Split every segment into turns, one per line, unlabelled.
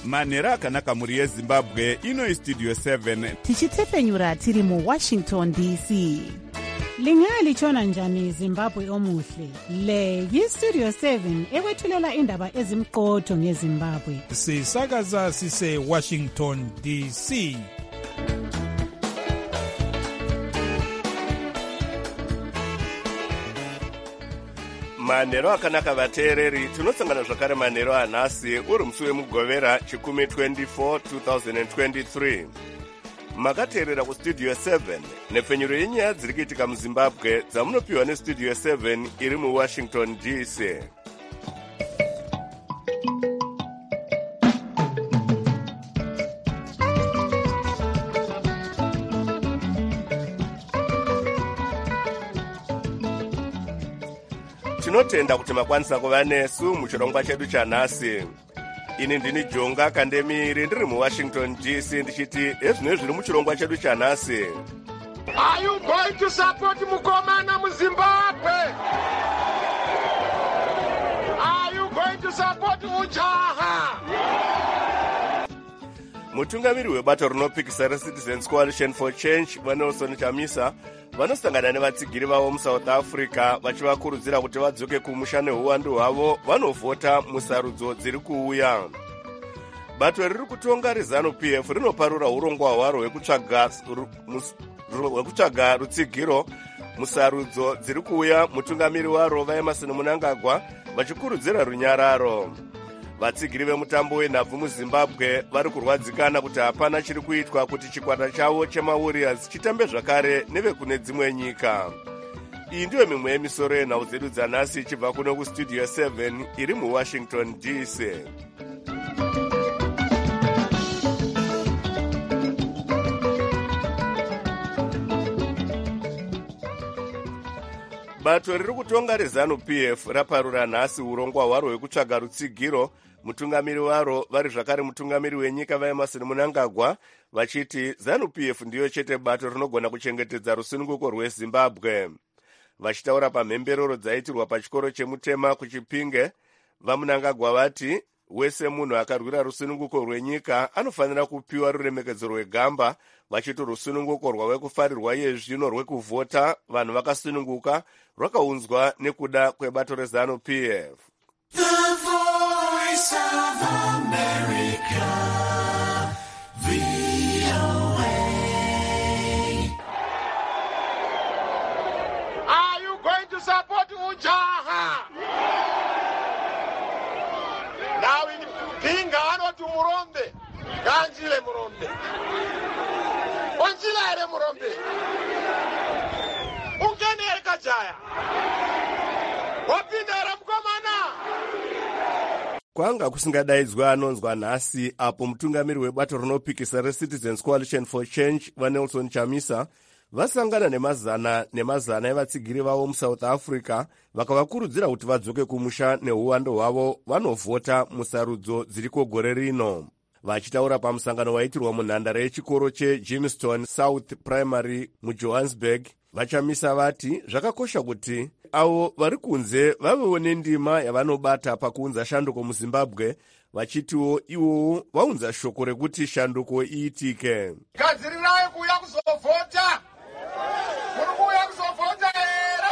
manhero akanaka mhuri yezimbabwe. Ino istudio 7
tichitsepenyura tiri muwashington dc. Lingalitshona njani Zimbabwe omuhle? Le yistudio 7 ekwethulela indaba ezimqotho ngeZimbabwe.
Sisakaza sise Washington DC.
Manhero akanaka vateereri, tinosangana zvakare manhero anhasi uri musi wemugovera chikumi 24 2023. Makateerera kustudio 7 nepfenyuro yenyaya dziri kuitika muzimbabwe dzamunopiwa nestudio 7 iri muwashington dc. Tinotenda kuti makwanisa kuva nesu muchirongwa chedu chanhasi. Ini ndini Jonga Kandemiri ndiri muWashington DC ndichiti ezvino zviri muchirongwa chedu chanhasi.
Are you going to support Mukomana muZimbabwe? Are you going to support Ujaha?
Mutungamiri webato rinopikisa reCitizens Coalition for Change vaNelson Chamisa vanosangana nevatsigiri vavo muSouth Africa vachivakurudzira kuti vadzoke kumusha neuwandu hwavo vanovhota musarudzo dziri kuuya. Bato riri kutonga reZANU-PF rinoparura urongwa hwaro hwekutsvaga rutsigiro musarudzo dziri kuuya. Mutungamiri waro vaEmerson Mnangagwa vachikurudzira runyararo. Vatsigiri vemutambo wenhabvu muZimbabwe vari kurwadzikana kuti hapana chiri kuitwa kuti chikwata chavo chemaWarriors chitambe zvakare nevekune dzimwe nyika. Iyi ndiyo mimwe yemisoro yenhau dzedu dzanhasi ichibva kuno kustudio 7 iri muWashington DC. Bato riri kutonga reZANU-PF raparura nhasi urongwa hwaro hwekutsvaga rutsigiro. Mutungamiri waro vari zvakare mutungamiri wenyika vaEmerson Mnangagwa vachiti ZANU-PF ndiyo chete bato rinogona kuchengetedza rusununguko rweZimbabwe. Vachitaura pamhemberero dzaitirwa pachikoro chemutema kuChipinge, vaMnangagwa vati wese munhu akarwira rusununguko rwenyika anofanira kupiwa ruremekedzo rwegamba, vachiti rusununguko rwavekufarirwa yezvino rwekuvhota vanhu vakasununguka rwakaunzwa nekuda kwebato reZANU-PF.
The Voice of America, VOA.
Are you going to support Ujaha? Now in Pinga anoti Murombe, Ganjile Murombe. Onjila ere Murombe. Ungene ere Kajaya. Wapindera Mukomana.
Kwanga kusingadaidzwa anonzwa nhasi apo mutungamiri webato rinopikisa reCitizens Coalition for Change vaNelson Chamisa vasangana nemazana evatsigiri vavo muSouth Africa vakavakurudzira kuti vadzoke kumusha neuwando hwavo vanovhota musarudzo dziriko gore rino. Vachitaura pamusangano waitirwa munhandare yechikoro cheJimston South Primary muJohannesburg, vaChamisa vati zvakakosha kuti avo vari kunze vavewo nendima yavanobata pakuunza shanduko muZimbabwe, vachitiwo ivowo vaunza shoko rekuti shanduko iitike.
Gadzirirai kuuya kuzovhota. Muri kuuya kuzovhota here?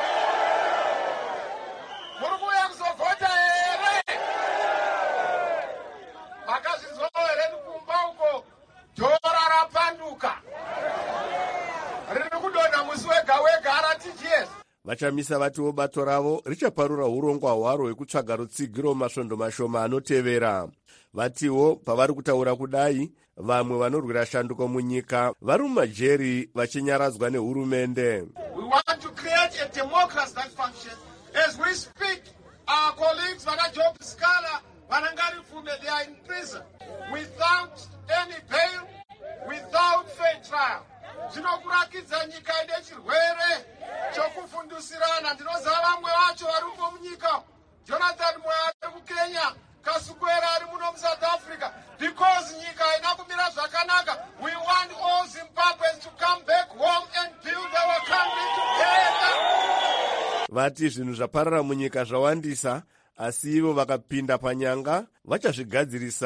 Muri kuuya kuzovhota here? Makazvinzwa here kumba uko dhora rapanduka. Riri kudonha musi wega wega RTGS.
Vachamisa vatiwo bato ravo richaparura urongwa hwaro hwekutsvaga rutsigiro masvondo mashoma anotevera. Vatiwo pavari kutaura kudai, vamwe vanorwira shanduko munyika vari mumajeri vachinyaradzwa nehurumende.
We want to create a democracy that functions. As we speak, our colleagues Job Scala, Vanangari Fume, they are in prison without any bail, without fair trial. Zvinokurakidza nyika ine chirwere chokufundusirana. Ndinoziva vamwe vacho vari uko munyika. Jonathan Moyo ari kuKenya, Kasukwera ari muno muSouth Africa. Because nyika ina kumira zvakanaka, we want all Zimbabweans to come back home and build our country together.
Vati zvinhu zvaparara munyika zvawandisa, asi ivo vakapinda panyanga vachazvigadzirisa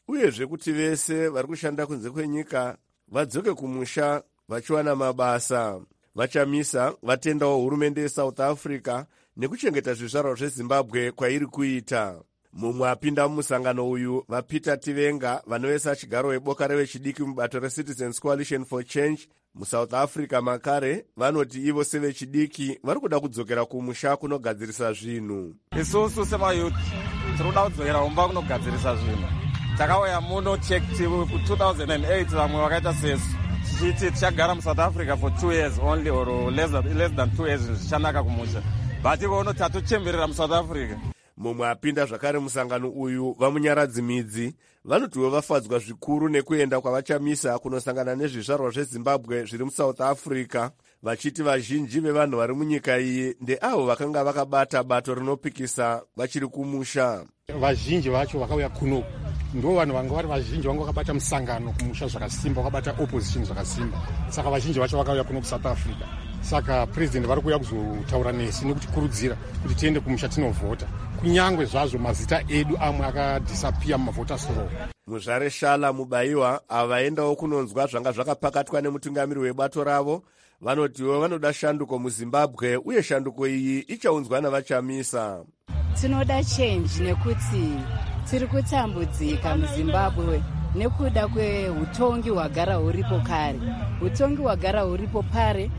uyezve kuti vese vari kushanda kunze kwenyika vadzoke kumusha vachiwana mabasa. Vachamisa vatendawo hurumende yeSouth Africa nekuchengeta zvizvarwa zveZimbabwe kwairi kuita. Mumwe apinda mumusangano uyu vaPeter Tivenga vanovesa chigaro weboka revechidiki mubato reCitizens Coalition for Change muSouth Africa makare vanoti ivo sevechidiki vari kuda kudzokera kumusha kunogadzirisa zvinhu.
Isusu semayuth tiri kuda kudzokera kumba kunogadzirisa zvinhu. Takauya muno checked 2008 vamwe vakaita sesu tichiti tichagara muSouth Africa for 2 years only or less than 2 years zvichanaka kumusha, but ivono tatochemberera muSouth Africa.
Mumwe apinda zvakare musangano uyu vamunyaradzi midzi vanotiwo vafadzwa zvikuru nekuenda kwavachamisa kunosangana nezvizvarwa zveZimbabwe zviri muSouth Africa, vachiti vazhinji vevanhu vari munyika iyi ndeavo vakanga vakabata bato rinopikisa vachiri kumusha.
Vazhinji vacho vakauya kuno ndo vanhu vanga vari vazhinji vanga vakabata musangano kumusha zvakasimba, vakabata opposition zvakasimba, saka vazhinji vacho vakauya kuno kuSouth Africa. Saka president vari kuuya kuzotaura nesi nekutikurudzira kuti tiende kumusha tinovhota, kunyangwe zvazvo mazita edu amwe akadisapia mumavhoters roll.
Muzvare Shala Mubayiwa avaendawo kunonzwa zvanga zvakapakatwa nemutungamiri webato ravo vanotiwo vanoda shanduko muZimbabwe uye shanduko iyi ichaunzwa navachamisa.
Tinoda change nekuti tiri kutambudzika muZimbabwe nekuda kweutongi hwagara huripo kare. Utongi hwagara huripo pare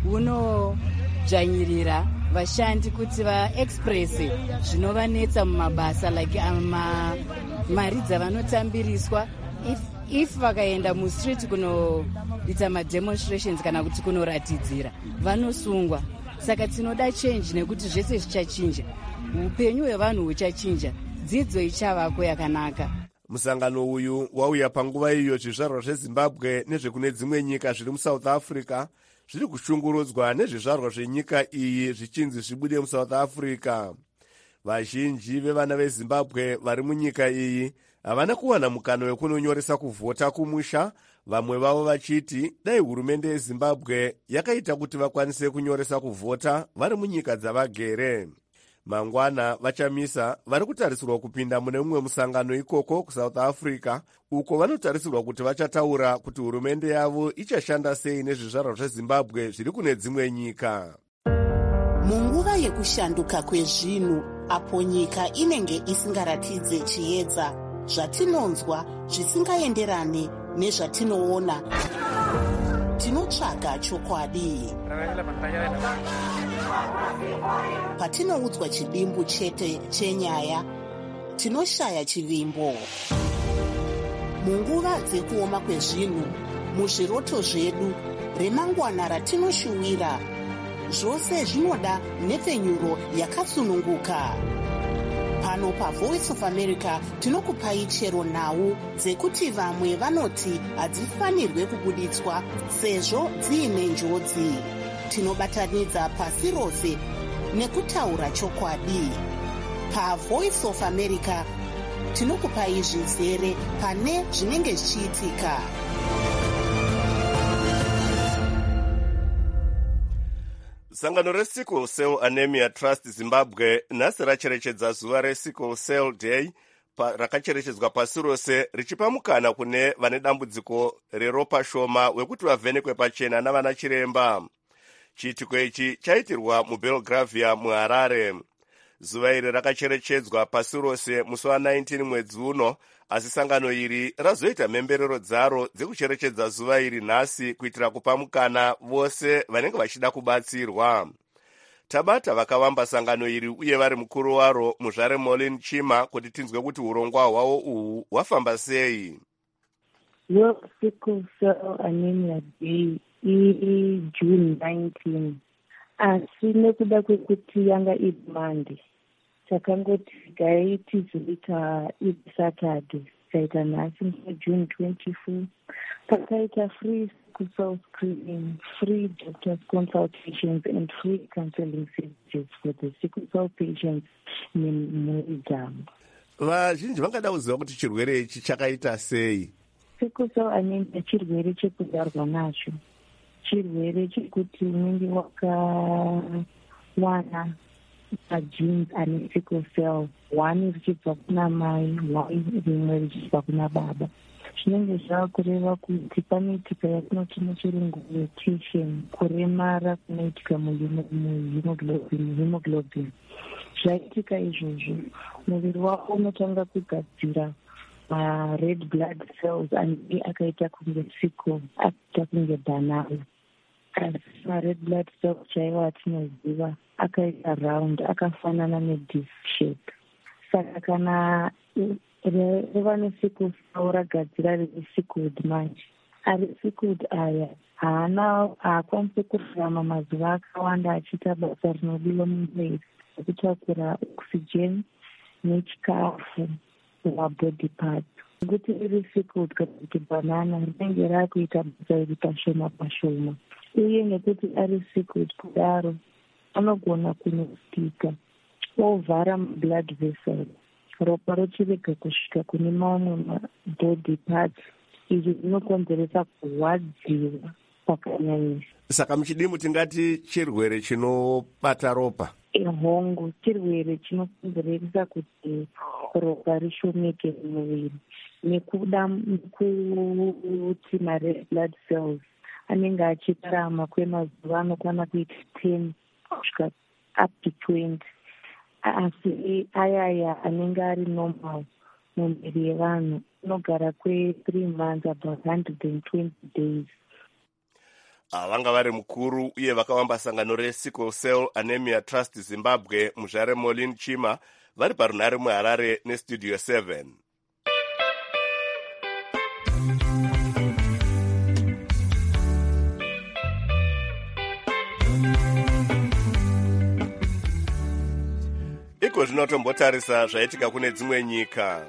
hunodzvanyirira vashandi kuti vaexpresse zvinovanetsa mumabasa like mari dzavanotambiriswa if vakaenda mustreet kunoita mademonstrations kana kuti kunoratidzira vanosungwa. Saka tinoda change nekuti zvese zvichachinja, upenyu hwevanhu huchachinja, dzidzo ichavako yakanaka.
Musangano uyu wauya panguva iyo zvizvarwa zveZimbabwe nezvekune dzimwe nyika zviri muSouth Africa zviri kushungurudzwa nezvizvarwa zvenyika iyi zvichinzi zvibude muSouth Africa. Vazhinji vevana veZimbabwe vari munyika iyi havana kuwana mukana wekunonyoresa kuvhota kumusha, vamwe vavo vachiti dai hurumende yeZimbabwe yakaita kuti vakwanise kunyoresa kuvhota vari munyika dzavagere. Mangwana vachamisa vari kutarisirwa kupinda mune mumwe musangano ikoko kuSouth Africa uko vanotarisirwa kuti vachataura kuti hurumende yavo ichashanda sei nezvizvarwa zveZimbabwe zviri kune dzimwe nyika.
Munguva yekushanduka kwezvinhu apo nyika inenge isingaratidze chiedza, zvatinonzwa zvisingaenderane nezvatinoona, tinotsvaga chokwadi. Patinoudzwa chidimbu chete chenyaya, tinoshaya chivimbo. Munguva dzekuoma kwezvinhu, muzviroto zvedu, remangwana ratinoshuwira, zvose zvinoda nhepfenyuro yakatsununguka. Pano paVoice of America tinokupai chero nhau dzekuti vamwe vanoti hadzifanirwe kubuditswa sezvo dziine njodzi. Tinobatanidza pasi rose nekutaura chokwadi. PaVoice of America tinokupai zvizere pane zvinenge zvichiitika.
Sangano reSickle Cell Anemia Trust Zimbabwe nhasi racherechedza zuva reSickle Cell Day rakacherechedzwa pasi rose richipa mukana kune vane dambudziko reropa shoma wekuti vavhenekwe pachena navana chiremba. Chiitiko ichi chaitirwa muBelgravia muHarare. Zuva iri rakacherechedzwa pasi rose musi wa19 mwedzi uno, asi sangano iri razoita mhemberero dzaro dzekucherechedza zuva iri nhasi kuitira kupa mukana vose vanenge vachida kubatsirwa. Tabata vakavamba sangano iri uye vari mukuru waro Muzvare Molin Chima kuti tinzwe kuti urongwa hwavo uhu hwafamba sei.
World Sickle Cell Anemia Day iri June 19, asi nekuda kwekuti yanga iri Monday takangoti gai tizoita iri Saturday, tikaita nhasi June 24, takaita free sickle cell screening, free doctors consultations and free counseling services for the sickle cell patients nemhuri dzavo.
Vazhinji vangada kuziva kuti chirwere ichi chakaita sei.
Sickle cell anemia chirwere chekudarwa nacho, chirwere chekuti unenge wakawana magenes ane sickle cell, one richibva kuna mai, one rimwe richibva kuna baba. Zvinenge zvaakureva kuti panoitika yatinoti muchirungu mutation, kuremara kunoitika muhemoglobin. Zvaitika izvozvo, muviri wako unotanga kugadzira red blood cells anenge akaita kunge sickle, akaita kunge banana. Asi red blood cells chaivo atinoziva akaita round, akafanana nedisc shape. Saka kana reva nesickle cell ragadzira riri sickled manje, ari sickled aya haakwanisi kurarama mazuva akawanda achiita basa rinodiwa mumuviri rekutakura oxygen nechikafu mabody parts. Kuti riri sickled kana kuti banana rinenge raakuita basa riri pashoma pashoma, uye nekuti ari sickled kudaro anogona kunostika ovhara blood vessels, ropa rochirega kusvika kune mamwe mabody parts. Izvi zvinokonzeresa kurwadziwa kwakanyanyisa.
Saka muchidimu tingati chirwere chinobata ropa,
hongu, chirwere chinokonzeresa kuti ropa rishomeke mumuviri nekuda kuti mared blood cells anenge achirarama kwemazuva anokwana kuita 10 kusvika up to 20. Asi ayaya anenge ari normal mumuviri yevanhu anogara kwe3 months, about 120 days.
Vanga vari mukuru uye vakawamba sangano reSickle Cell Anemia Trust Zimbabwe, Muzvare Molin Chima, vari parunhare muHarare neStudio 7. Iko zvinotombotarisa zvaitika kune dzimwe nyika.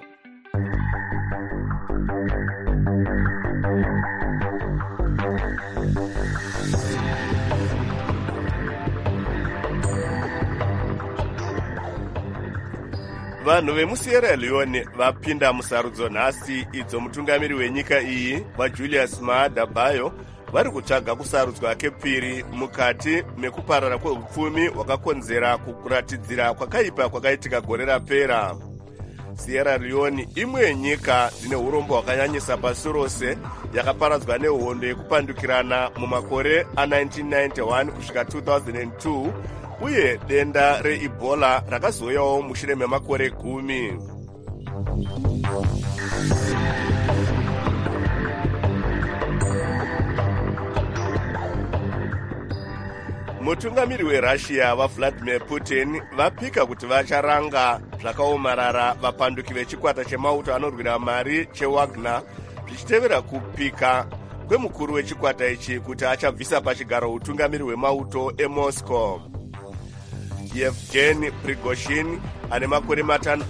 Vanhu vemuSierra Leone vapinda musarudzo nhasi idzo mutungamiri wenyika iyi waJulius Maada Bio vari kutsvaga kusarudzwa kepiri mukati mekuparara kweupfumi hwakakonzera kuratidzira kwakaipa kwakaitika gore rapera. Sierra Leone imwe yenyika dzine urombo hwakanyanyisa pasi rose, yakaparadzwa nehondo yekupandukirana mumakore a1991 kusvika 2002, uye denda reEbola rakazoyawo mushure memakore 10. Mutungamiri weRussia vaVladimir Putin vapika kuti vacharanga zvakaomarara vapanduki vechikwata chemauto anorwira mari cheWagner, zvichitevera kupika kwemukuru wechikwata ichi kuti achabvisa pachigaro utungamiri hwemauto eMoscow. Yevgeny Prigozhin ane makore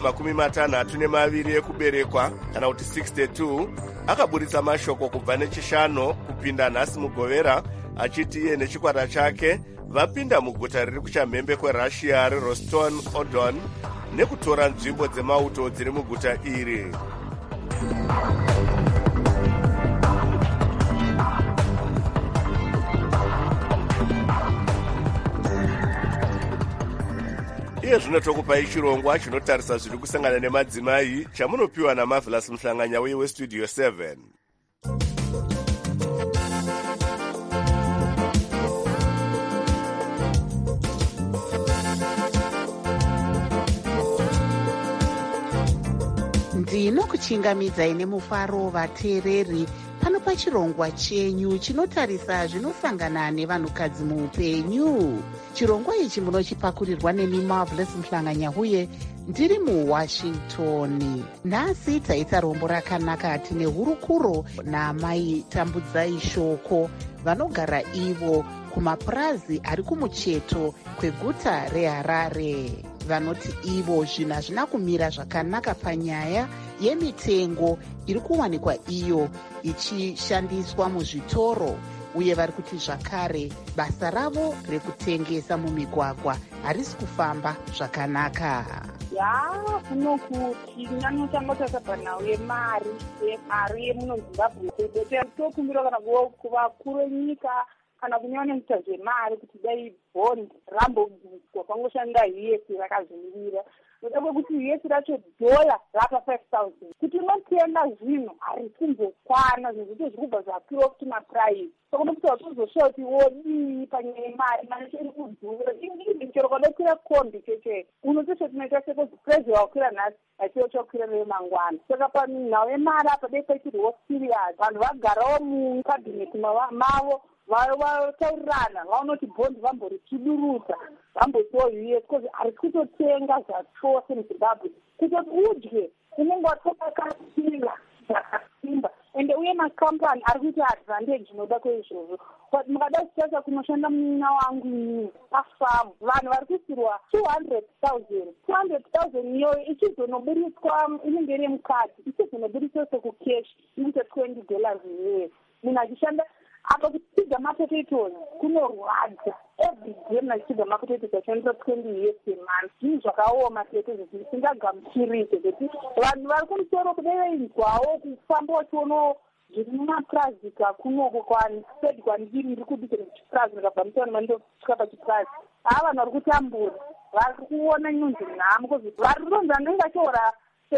52 ekuberekwa kana kuti 62 akaburitsa mashoko kubva nechishanu kupinda nhasi mugovera achiti iye nechikwata chake vapinda muguta riri kuchamhembe kweRussia reRoston-on-Don nekutora nzvimbo dzemauto dziri muguta iri. Iye zvinotokupai chirongwa chinotarisa zviri kusangana nemadzimai chamunopiwa naMarvelous Mhlanganya weStudio 7.
Ndinokuchingamidzai nemufaro vateereri pano pachirongwa chenyu chinotarisa zvinosangana nevanhukadzi muupenyu. Chirongwa ichi munochipakurirwa neni Marvelous Mhlanganya uye ndiri muWashington. Nhasi taita rombo rakanaka tine hurukuro naamai Tambudzai Shoko vanogara ivo kumapurazi ari kumucheto kweguta reHarare. Vanoti ivo zvinhu hazvina kumira zvakanaka panyaya yemitengo iri kuwanikwa iyo ichishandiswa muzvitoro, uye vari kuti zvakare basa ravo rekutengesa mumigwagwa harisi kufamba zvakanaka.
Kunokuti nyanotanga tasabva nawo yemari yemuno Zimbabwe tokumbira kana kuvakuru venyika kana kunyanya nekuita zvemari kuti dai bond rambobviswa pangoshanda yesi rakazvimirira noda kwekuti yesi racho dola rapa 5,000 kuti unotenga zvinhu harisi kumbokwana zvezvito zvirikubva zvakwira kuti mapuraisi saka nokuti watozoshawa kuti wodii panyaya yemari mari chiri kudhura chero kwadokwira kombi cheche unotosho tinoita sekuti purezi wakwira nhasi achiwo chakwira neyo mangwana saka panhau yemari apa dei paitirwo serious vanhu vagarawo mukabhineti mavo vataurirana vaonoti bhondi vambori chiduruta vambotiwo us cause harisi kutotenga zvachose muzimbabwe kutoti udye unenge watokakasira zvakasimba ende uye makampani ari kuita advantage inoda kweizvozvo mukada kuchasa kunoshanda munyina wangu inini pafamu vanhu vari kuisirwa 200,000 iyoyo ichizonoburiswa inenge iri mukadzi ichizonoburiswa sekukeshi ikuita $20 iyeyo munhu achishanda apa kutsiga mapotatoes kunorwadza every day muna chitsiga mapotatoes achandisa 20 years a month zvinhu zvakaoma tete zvisingagamuchirike kuti vanhu vari kumusoro kudeveizwawo kufamba wachionawo zviri mumapurasika kunoko kwansed kwandiri ndiri kudikira chipurazi ndikabva mutaona mandosvika pachipurazi vanhu vari kutambura vari kuona nyunzi nhamo vari kutonzi anenge achiora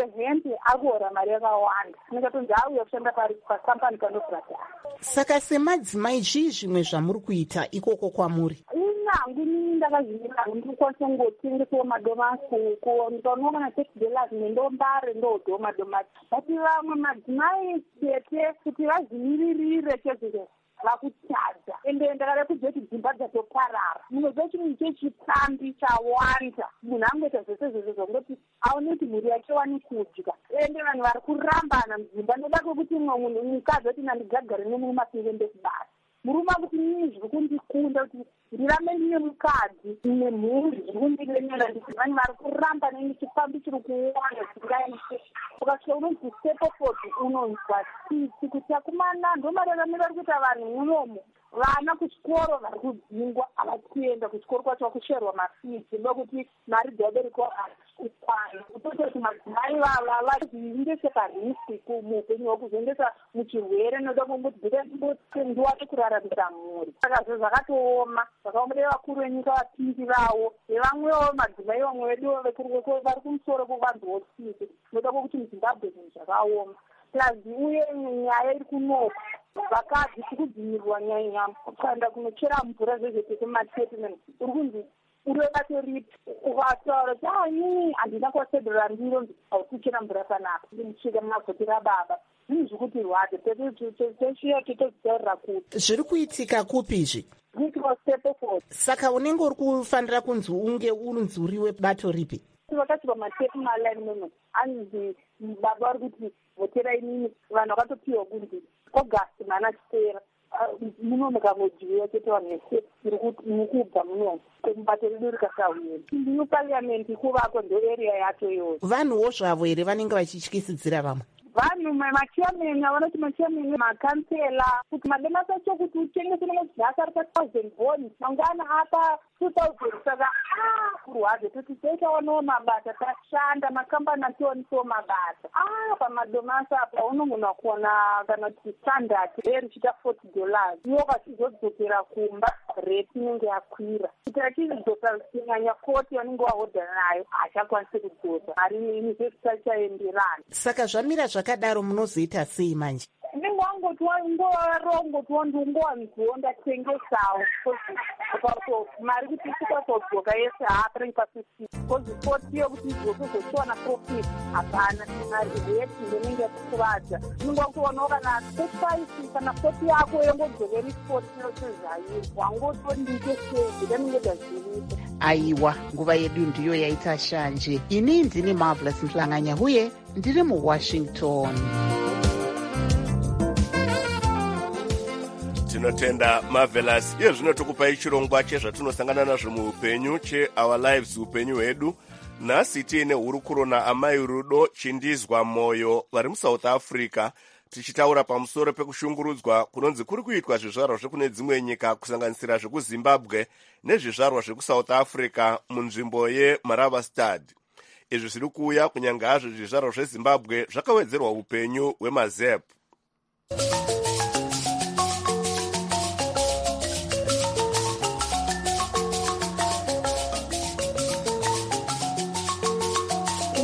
70 akuora mari yakawanda nekatonzi auya kushanda pakampani kanobhadhara.
Saka semadzimai zvii zvimwe zvamuri kuita ikoko kwamuri?
Inyangu inini ndakazvimirira ndikwanisa kungotengesawo madomasi ndikaonwa kana $6 nendombare ndoodho madomasi bati vamwe madzimai chete kuti vazvimiririre chezvo vakutadza ende ndakada kuziva kuti dzimba dzatoparara munoziva chinhu chechitambi chawanda munhu angoita zvese zvese zvangoti aone kuti mhuri yake wani kudya ende vanhu vari kurambana mudzimba ndoda kwekuti mukadzi ati nandigagare nemurume asinge ndekubasa murume akuti nini zviri kundikunda kuti ndirambe ndine mukadzi ine mhuri zviri kundirenyera nditi vanhu vari kuramba neni chifambi chiri kuwanda chingaite ukasvika unonzi stepford unonzwa tsitsi kuti akumana ndomararamiro ari kuita vanhu munomo vana kuchikoro vari kudzingwa havatienda kuchikoro kwacho vakusherwa mafidzi ndokuti mari dzabereko kukwana kutototi madzimai vaziendese pariski muupenyu hwekuzoendesa muchirwere noda kunguti ndiwane kuraramisa mhuri saka zvo zvakatooma zvakaomudei vakuru venyika vapindirawo nevamwewo madzimai vamwe vedu vari kumusoro kovanzwawo tsitsi noda kwekuti muzimbabwe zvinhu zvakaoma plus uye nyaya iri kunoko vakadzi tikudzimirwa nyanya kuenda kunochera mvura zvezvete matreatment uri kunzi uriwe bato ripi ukataura kuti inini handina kuvasedhera ndiro haukuchera mvura panapa ndimusvika munavhoti rababa zvinhu zvikuti rwadze teshiya titodzitaurira kuti
zviri kuitika kupi izvi saka unenge uri kufanira kunzi unge unzi uriwe bato ripi
vakati pamatepi maalignment anzi baba vari kuti votera inini vanhu vakatopiwa kunzi august mana chitera munomu kamodhiwa chete vanhu vese iri kuti mukubva munomu mubato redu rikasauyeni new parliament ikuvakwa ndoarea yacho iyoyo
vanhuwo zvavo here vanenge vachityisidzira vamwe
vanhu machairman vanoti machairman makansela kuti madomasi acho kuti utengese nemadzasi ari pa1,000 bond mangwana apa 2,000 saka kurwadze toti toitawanawo mabasa tashanda makambani atiwanisawo mabasa pamadomasi apa unogona kuona kana kuti standard reri chita $40 iwo kachizodzokera kumba reti inenge yakwira kuti achizodzosa kunyanya 40 vanenge wahodha nayo hachakwanisi kudzosa mari university chaenderana
saka zvamira zvakadaro munozoita sei manje
ndingowangotiwa ndingowanziwo ndatengesawo mari kuti isikwakodzoka yese haaparengi pa50 kozi 40 yokuti izokuzoshiwana profit hapana mari reti ndinenge yatikuvadza ndingokuonawo kana 35 kana 40 yako yongodzokeri 40 yose zvairi wangotondiite sezi ndanenge ndazivisa
aiwa nguva yedu ndiyo yaita shanje ini ndini Marvelous Mhlanganya huye ndiri muWashington.
tinotenda Marvelous. Iye zvino tokupai chirongwa chezvatinosangana nazvo muupenyu cheOur Lives, upenyu hwedu. Nhasi tiine hurukuro naamai Rudo Chindizwa Moyo vari muSouth Africa, tichitaura pamusoro pekushungurudzwa kunonzi kuri kuitwa zvizvarwa zvekune dzimwe nyika kusanganisira zvekuZimbabwe nezvizvarwa zvekuSouth Africa munzvimbo yeMaravastad. Izvi zviri kuuya kunyange hazvo zvizvarwa zveZimbabwe zvakawedzerwa upenyu hwemaZEP.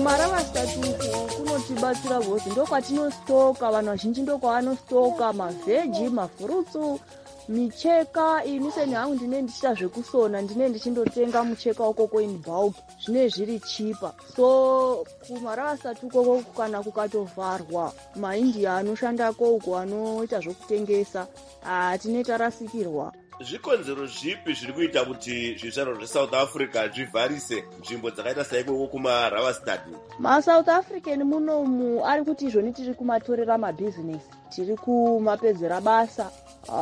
kumaravastat uku kunotibatsira bhozi ndokwatinostoka, vanhu vazhinji ndokwavanostoka mavheji, mafurutsu, micheka. Ini seni hangu ndine ndichita zvekusona, ndine ndichindotenga mucheka ukoko in bulk, zvine zviri chipa. So kumaravastat ukoko kana kukatovharwa, maindia anoshandako uko anoita zvokutengesa tine tarasikirwa.
Zvikonzero zvipi zviri kuita kuti zvizvarwa zveSouth Africa zvivharise nzvimbo dzakaita saikoko kumaravastat?
MaSouth African munomu ari kuti izvoni tiri kumatorera mabhizinesi, tiri kumapedzera basa,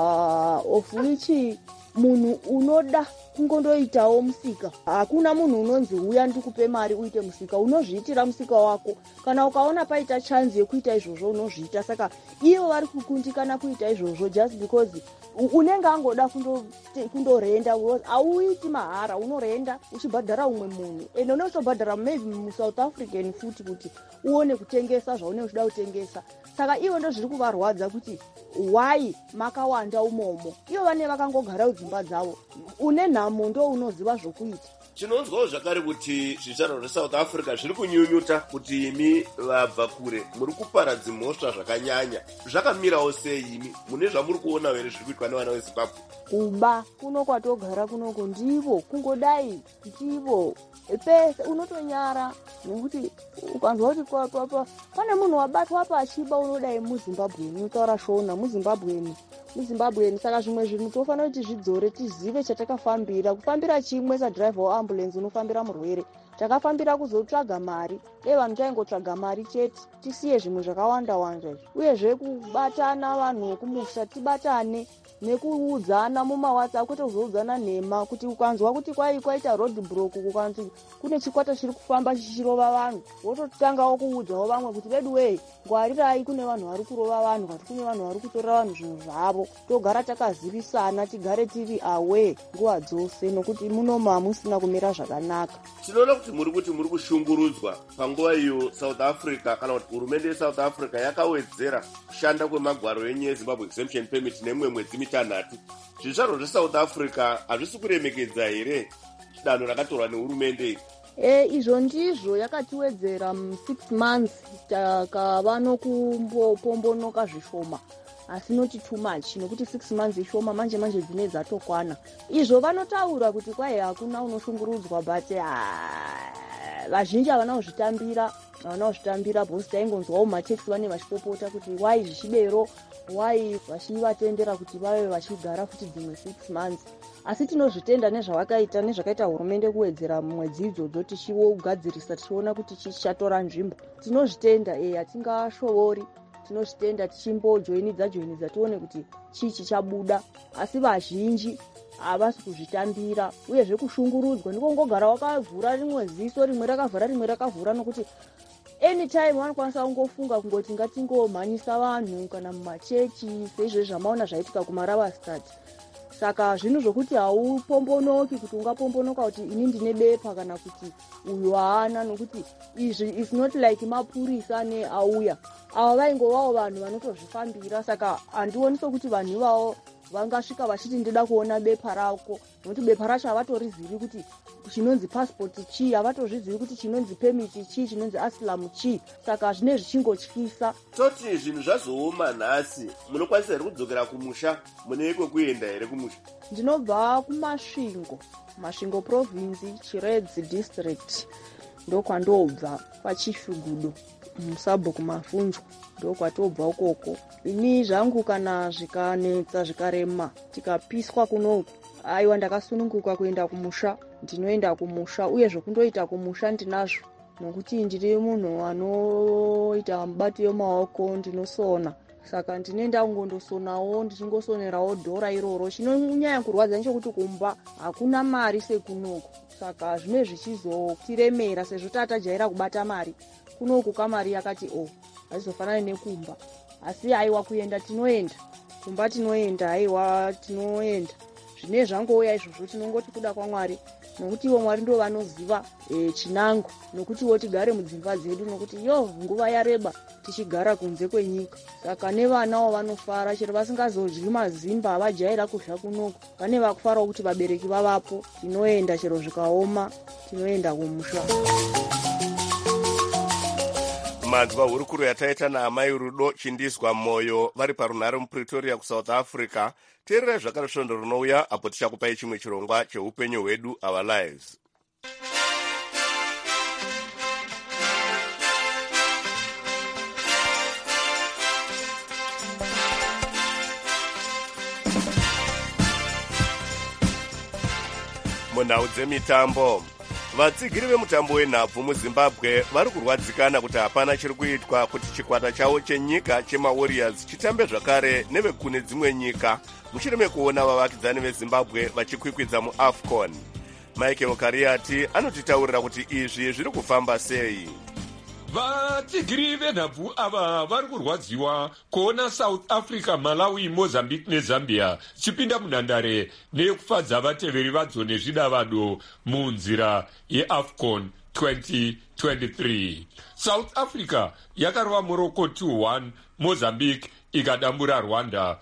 of which munhu unoda kungondoitawo musika. Hakuna munhu unonzi uya ndikupe mari uite musika, unozviitira musika wako. Kana ukaona paita chance yekuita izvozvo unozviita. Saka ivo vari kukundikana kuita izvozvo just because unenge angoda kundorenda. Auiti mahara, unorenda uchibhadhara umwe munhu. Ende unotobhadhara maybe muSouth African futi kuti uone kutengesa zvaunenge uchida kutengesa. Saka ivo ndo zviri kuvarwadza kuti why makawanda umomo. Ivo vane vakangogara dzimba dzavo. Une nhamo ndo unoziva zvokuita.
Tinonzwawo zvakare kuti zvizvarwa zveSouth Africa zviri kunyunyuta kuti imi vabva kure muri kuparadza mhosva zvakanyanya. Zvakamirawo sei imi? Mune zvamuri kuona here zviri kuitwa nevana veZimbabwe?
Kuba kuno kwatogara kunoko ndivo kungodai ndivo pese unotonyara nekuti ukanzwa kuti pane munhu wabatwa pachiba unodai muZimbabweni, unotaura shona muZimbabweni. Saka zvimwe zvinhu tofanira kuti zvidzore tizive chatakafambira. Kufambira chimwe sadhiraivha weambulenzi unofambira murwere, takafambira kuzotsvaga mari. Vanhu taingotsvaga mari chete, tisiye zvimwe zvakawanda-wanda. Uyezve kubatana vanhu vekumusha, tibatane nekuudzana mumaWhatsApp, kwete kuzoudzana nhema. Kuti ukanzwa kuti kwaita road block, kukanzi kune chikwata chiri kufamba chichirova vanhu, wototangawo kuudzawo vamwe kuti vedu wei ngwarirai, kune vanhu vari kurova vanhu, kuti kune vanhu vari kutorera vanhu zvinhu zvavo. Togara takazivisana, tigare tiri aware nguva dzose, nokuti munomu hamusina kumira zvakanaka.
Tinoona kuti muri kushungurudzwa panguva iyo South Africa, kana kuti hurumende yeSouth Africa yakawedzera kushanda kwemagwaro enye Zimbabwe Exemption Permit nemwe mwedzi 3. Zvizvarwa zveSouth Africa hazvisi kuremekedza here danho rakatorwa nehurumende?
Izvo ndizvo yakatiwedzera 6 months, takava nokumbopombonoka zvishoma. Asi noti too much, nokuti 6 months ishoma, manje dzine dzatokwana. Izvo vanotaura kuti kwai hakuna unoshungurudzwa, but vazhinji havana kuzvitambira bhosi. Taingonzwawo mataxi vane vachipopota kuti wai zvichidero, wai vachivatendera kuti vave vachigara futi dzimwe 6 months. Asi tinozvitenda nezvakaita hurumende kuwedzera mwedzi idzodzo, tichigadzirisa tichiona kuti chichatora nzvimbo. Tinozvitenda, hatingashovori. Tinozvitenda tichimbojoinidza tione kuti chii chichabuda. Asi vazhinji havasi kuzvitambira. Uyezve kushungurudzwa, ndikongogara wakavhura rimwe ziso, rimwe rakavhara rimwe rakavhura, nokuti anytime vanokwanisa kungofunga kungoti ngatingomhanyisa vanhu kana mumachechi seizvozvo zvamaona zvaitika kumaravastat. Saka zvinhu zvokuti haupombonoki kuti ungapombonoka kuti ini ndine bepa kana kuti uyu haana, nokuti izvi is not like mapurisa neauya. Ava vaingovawo vanhu vanotozvifambira. Saka handioni sokuti vanhu ivavo vangasvika vachiti ndida kuona bepa rako, nokuti bepa racho havatoriziri kuti chinonzi passport chii, havatozvizivi kuti chinonzi permit chii, chinonzi asylum chii. Saka zvine zvichingotyisa.
Toti zvinhu zvazooma nhasi, munokwanisa here kudzokera kumusha? Mune kwekuenda here kumusha?
Ndinobva kuMasvingo province, Chiredzi district, ndokwandobva paChifigudo musabho kumavhunzwa, ndokwatobva ukoko. Ini zvangu kana zvikanetsa zvikarema tikapiswa kunoku, aiwa ndakasununguka kuenda kumusha, ndinoenda kumusha. Uyezve kundoita kumusha ndinazvo, nokuti ndiri munhu anoita mubati yemaoko, ndinosona. Saka ndinoenda kungondosonawo, ndichingosonerawo dhora iroro. Chinonyanya kurwadza nechekuti kumba hakuna mari sekunoku. Saka zvine zvichizotiremera sezvo tatajaira kubata mari. Kunoku kamari yakati hazizofanani nekumba. Asi aiwa kuenda tinoenda, kumba tinoenda, aiwa tinoenda. Zvine zvangouya izvozvo, tinongoti kuda kwaMwari, nokuti ivo Mwari ndo vanoziva chinango, nokuti tigare mudzimba dzedu, nokuti nguva yareba tichigara kunze kwenyika. Saka nevanawo vanofara, chero vasingazodyi mazimba, havajaira kudya kunoku. Vane vakufarawo kuti vabereki vavapo. Tinoenda chero zvikaoma, tinoenda kumusha.
manzwa hurukuro yataita naamai Rudo Chindizwa Moyo vari parunhare mupretoria kusouth africa. Teererai zvakare svondo runouya apo tichakupai chimwe chirongwa cheupenyu hwedu, our lives. Munhau dzemitambo, vatsigiri vemutambo wenhabvu muzimbabwe vari kurwadzikana kuti hapana chiri kuitwa kuti chikwata chavo chenyika chemawarriors chitambe zvakare nevekune dzimwe nyika mushure mekuona vavakidzani vezimbabwe vachikwikwidza muafcon. Michael Kariati anotitaurira kuti izvi zviri kufamba sei.
vatsigiri venhabvu ava vari kurwadziwa kuona South Africa, Malawi, Mozambique neZambia chipinda munhandare nekufadza vateveri vadzo nezvidavado munzira yeAFCON 2023. South Africa yakarova Morocco 2-1, Mozambique ikadambura Rwanda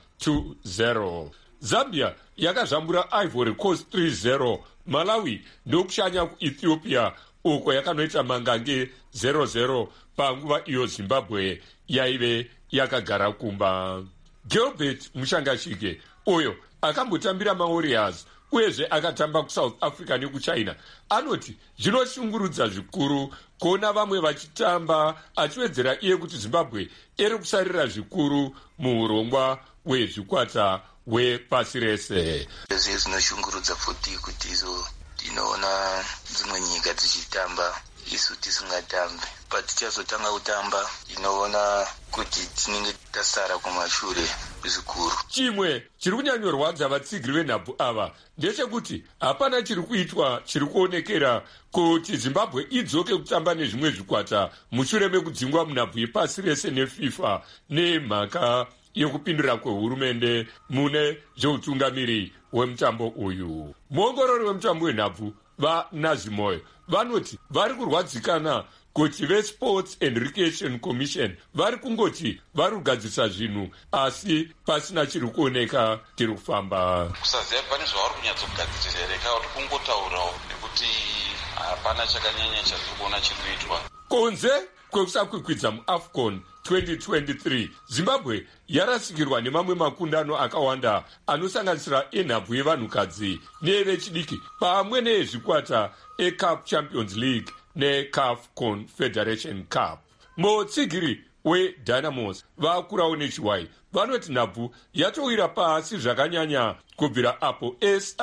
2-0. Zambia yakazvambura Ivory Coast 3-0. Malawi ndokushanya kuEthiopia uko yakanoita mangange 0-0 panguva iyo Zimbabwe yaive yakagara kumba. Gilbert Mushangashike uyo akambotambira maWarriors uyezve akatamba kuSouth Africa nekuChina anoti zvinoshungurudza zvikuru kuona vamwe vachitamba, achiwedzera iye kuti Zimbabwe iri kusarira zvikuru muurongwa hwezvikwata hwepasi rese.
Zvinoshungurudza futi kuti tinoona dzimwe nyika dzichitamba isu tisingatambe, patichazotanga kutamba tinoona kuti tinenge tasara kumashure zvikuru.
Chimwe chiri kunyanyorwadza vatsigiri venhabvu ava ndechekuti hapana chiri kuitwa chiri kuonekera kuti Zimbabwe idzoke kutamba nezvimwe zvikwata mushure mekudzingwa munhabvu yepasi rese neFIFA nemhaka yekupindura kwehurumende mune zveutungamiri hwemutambo uyu. Muongorori wemutambo wenhabvu vaNazimoyo vanoti vari kurwadzikana kuti veSports and Recreation Commission vari kungoti vari kugadzirisa zvinhu asi pasina chiri kuoneka tiri kufamba.
Kusaziva pane zvavari kunyatsogadzirisa here kana kuti kungotaurawo nekuti hapana chakanyanya chatiri kuona chiri kuitwa.
Kunze kwekusakwikwidza muAFCON 2023, Zimbabwe yarasikirwa nemamwe makundano akawanda anosanganisira enhabvu yevanhukadzi nevechidiki pamwe nezvikwata eCAF Champions League neCAF Confederation Cup. Mutsigiri weDynamos vakurawo nechiwai vanoti nhabvu yatowira pasi zvakanyanya kubvira apo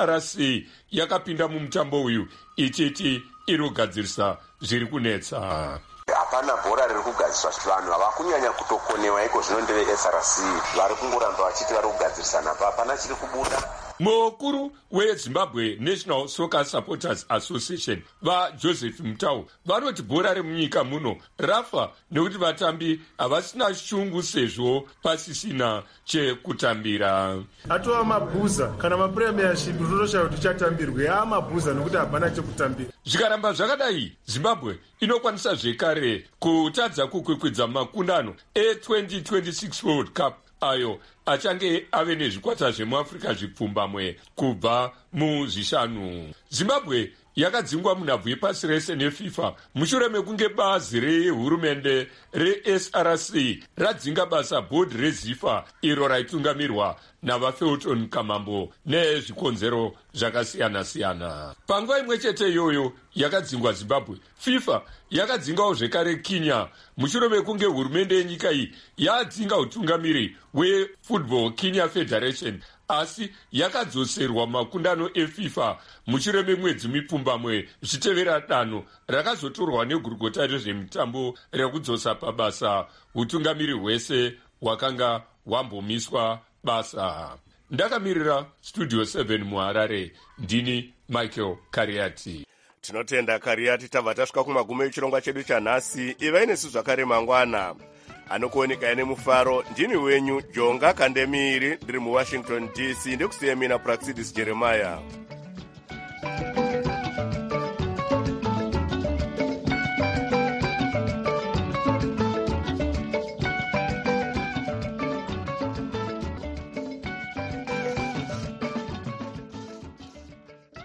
SRC yakapinda mumutambo uyu ichiti iri kugadzirisa zviri kunetsa.
Hapana bhora riri kugadziswa, vanhu havakunyanya kutokonewa iko zvino ndeve SRC vari kungoramba vachiti vari kugadzirisana, hapana chiri kubuda.
Mukuru weZimbabwe National Soccer Supporters Association vaJoseph Mutau vanoti bhora remunyika muno rafa nekuti vatambi havasina shungu sezvo pasisina chekutambira.
Atova mabhuza kana mapremiership zvotoshaya kuti chatambirwe mabhuza nekuti hapana chekutambira.
Zvikaramba zvakadai Zimbabwe inokwanisa zvekare kutadza kukwikwidza makundano e2026 World Cup ayo achange ave nezvikwata zvemuAfrica zvipfumbamwe kubva muzvishanu. Zimbabwe yakadzingwa munhabvu yepasi rese neFIFA mushure mekunge bazi rehurumende reSRC radzinga basa bhodhi reZIFA iro raitugamirwa navaFelton Kamambo nezvikonzero zvakasiyana-siyana. Panguva imwe chete iyoyo yakadzingwa Zimbabwe, FIFA yakadzingawo zvekare Kenya mushure mekunge hurumende yenyika iyi yadzinga utungamiri hweFootball Kenya Federation asi yakadzoserwa makundano eFIFA mushure memwedzi mipfumbamwe zvichitevera danho rakazotorwa negurugota rezvemitambo rekudzosa pabasa utungamiri hwese hwakanga hwambomiswa basa. Ndakamirira Studio 7 muHarare, ndini Michael Kariati.
Tinotenda Kariati. Tabva tasvika kumagumo echirongwa chedu chanhasi. Ivai nesu zvakare mangwana. Anokuoneka nemufaro ndini wenyu Jonga Kandemiri, ndiri muWashington DC, ndekusiyemina Praxidis Jeremiah.